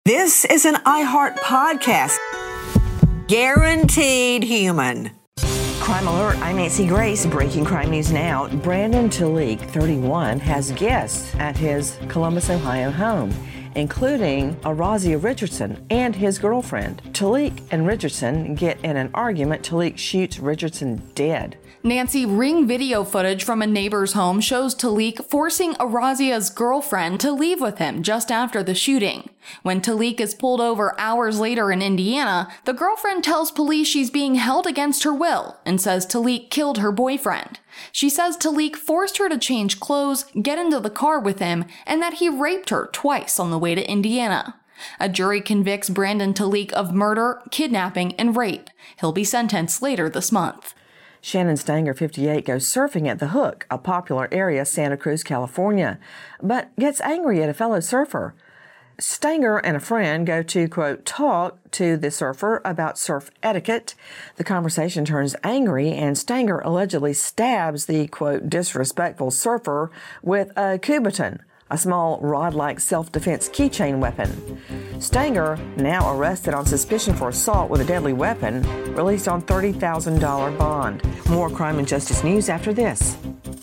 This is an iHeart podcast. Guaranteed human. Crime Alert, I'm Nancy Grace. Breaking crime news now. Brandon Talik, 31, has guests at his Columbus, Ohio home, including Arazia Richardson and his girlfriend. Talik and Richardson get in an argument. Talik shoots Richardson dead. Nancy, Ring video footage from a neighbor's home shows Talik forcing Arazia's girlfriend to leave with him just after the shooting. When Talik is pulled over hours later in Indiana, the girlfriend tells police she's being held against her will and says Talik killed her boyfriend. She says Talik forced her to change clothes, get into the car with him, and that he raped her twice on the way to Indiana. A jury convicts Brandon Talik of murder, kidnapping, and rape. He'll be sentenced later this month. Shannon Stanger, 58, goes surfing at The Hook, a popular area, Santa Cruz, California, but gets angry at a fellow surfer. Stanger and a friend go to, quote, talk to the surfer about surf etiquette. The conversation turns angry, and Stanger allegedly stabs the, quote, disrespectful surfer with a Kubotan, a small rod-like self-defense keychain weapon. Stanger, now arrested on suspicion for assault with a deadly weapon, released on $30,000 bond. More crime and justice news after this.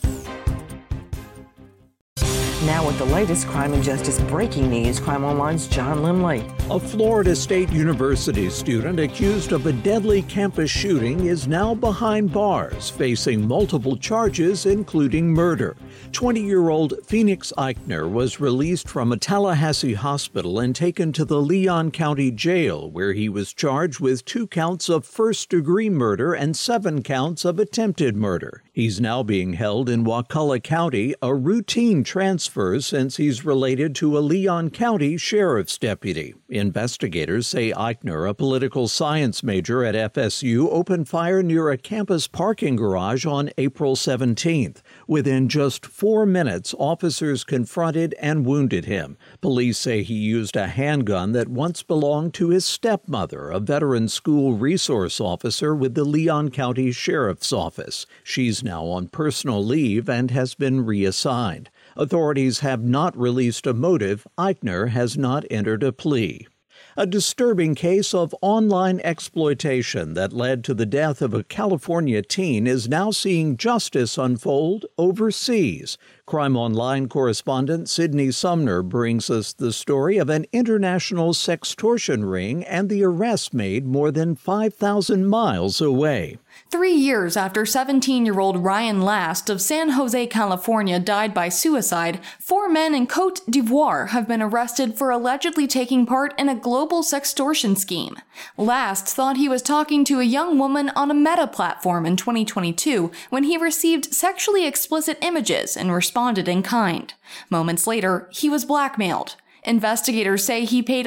Now with the latest crime and justice breaking news, Crime Online's John Limley. A Florida State University student accused of a deadly campus shooting is now behind bars, facing multiple charges, including murder. 20-year-old Phoenix Eichner was released from a Tallahassee hospital and taken to the Leon County Jail, where he was charged with 2 counts of first-degree murder and 7 counts of attempted murder. He's now being held in Wakulla County, a routine transfer since he's related to a Leon County sheriff's deputy. Investigators say Eichner, a political science major at FSU, opened fire near a campus parking garage on April 17th. Within just 4 minutes, officers confronted and wounded him. Police say he used a handgun that once belonged to his stepmother, a veteran school resource officer with the Leon County Sheriff's Office. She's now on personal leave and has been reassigned. Authorities have not released a motive. Eichner has not entered a plea. A disturbing case of online exploitation that led to the death of a California teen is now seeing justice unfold overseas. Crime Online correspondent Sydney Sumner brings us the story of an international sextortion ring and the arrest made more than 5,000 miles away. 3 years after 17-year-old Ryan Last of San Jose, California died by suicide, 4 men in Côte d'Ivoire have been arrested for allegedly taking part in a global sextortion scheme. Last thought he was talking to a young woman on a Meta platform in 2022 when he received sexually explicit images and responded in kind. Moments later, he was blackmailed. Investigators say he paid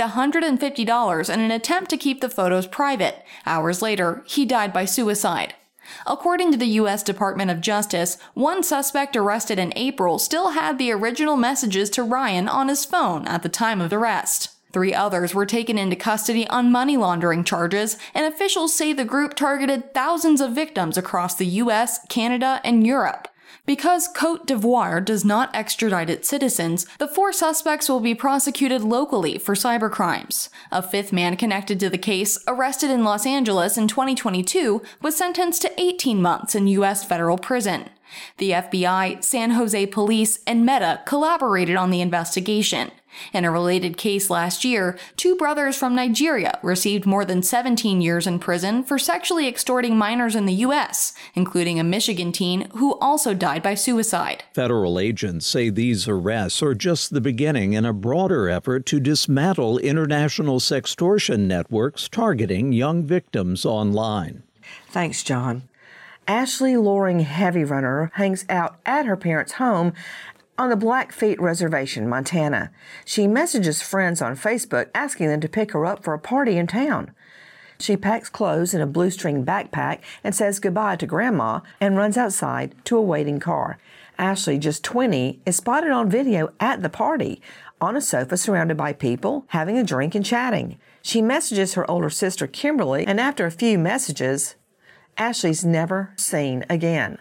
$150 in an attempt to keep the photos private. Hours later, he died by suicide. According to the U.S. Department of Justice, one suspect arrested in April still had the original messages to Ryan on his phone at the time of arrest. 3 others were taken into custody on money laundering charges, and officials say the group targeted thousands of victims across the U.S., Canada, and Europe. Because Côte d'Ivoire does not extradite its citizens, the 4 suspects will be prosecuted locally for cybercrimes. A 5th man connected to the case, arrested in Los Angeles in 2022, was sentenced to 18 months in U.S. federal prison. The FBI, San Jose Police, and Meta collaborated on the investigation. In a related case last year, 2 brothers from Nigeria received more than 17 years in prison for sexually extorting minors in the U.S., including a Michigan teen who also died by suicide. Federal agents say these arrests are just the beginning in a broader effort to dismantle international sextortion networks targeting young victims online. Thanks, John. Ashley Loring Heavy Runner hangs out at her parents' home on the Blackfeet Reservation, Montana. She messages friends on Facebook asking them to pick her up for a party in town. She packs clothes in a blue string backpack and says goodbye to Grandma and runs outside to a waiting car. Ashley, just 20, is spotted on video at the party on a sofa surrounded by people, having a drink and chatting. She messages her older sister Kimberly, and after a few messages, Ashley's never seen again.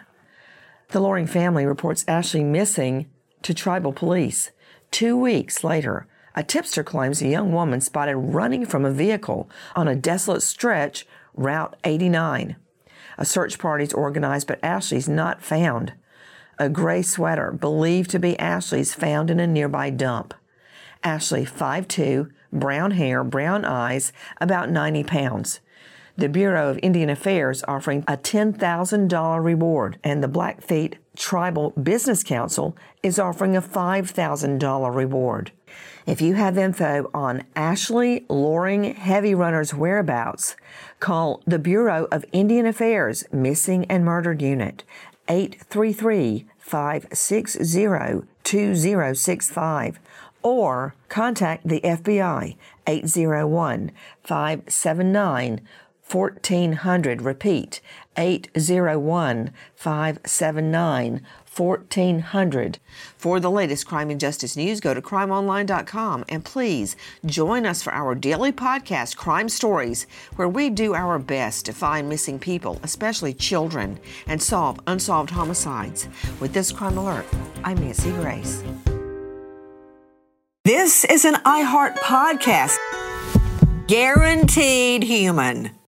The Loring family reports Ashley missing to tribal police. 2 weeks later, A tipster claims a young woman spotted running from a vehicle on a desolate stretch, Route 89. A search party is organized, but Ashley's not found. A gray sweater, believed to be Ashley's, found in a nearby dump. Ashley, 5'2", brown hair, brown eyes, about 90 pounds. The Bureau of Indian Affairs offering a $10,000 reward, and the Blackfeet Tribal Business Council is offering a $5,000 reward. If you have info on Ashley Loring Heavy Runner's whereabouts, call the Bureau of Indian Affairs Missing and Murdered Unit, 833-560-2065, or contact the FBI, 801-579-1400. Repeat, 801-579-1400. For the latest crime and justice news, go to crimeonline.com, and please join us for our daily podcast, Crime Stories, where we do our best to find missing people, especially children, and solve unsolved homicides. With this Crime Alert, I'm Nancy Grace. This is an iHeart podcast. Guaranteed human.